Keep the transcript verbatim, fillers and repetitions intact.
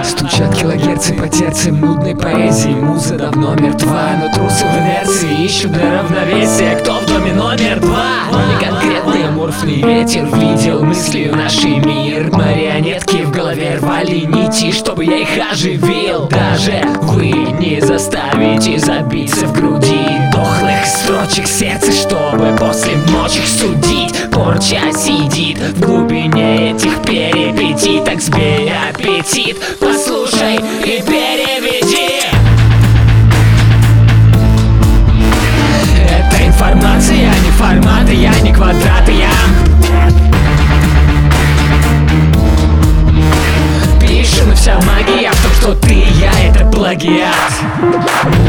Стучат килогерцы по терциям нудной поэзии. Муза давно мертва, но трусы в инерции ищут для равновесия. Кто в доме номер два? Но не конкретный аморфный ветер видел мыслью нашей мир. Марионетки в голове рвали нити, чтобы я их оживил. Даже вы не заставите забиться в груди дохлых строчек сердца, чтобы после мочь их судить. Порча сидит в глубине этих перипетий. Так сбей аппетит, послушай и переведи. Это информация, а не форматы, я не квадраты, я пишу, но вся магия в том, что ты и я — это плагиат.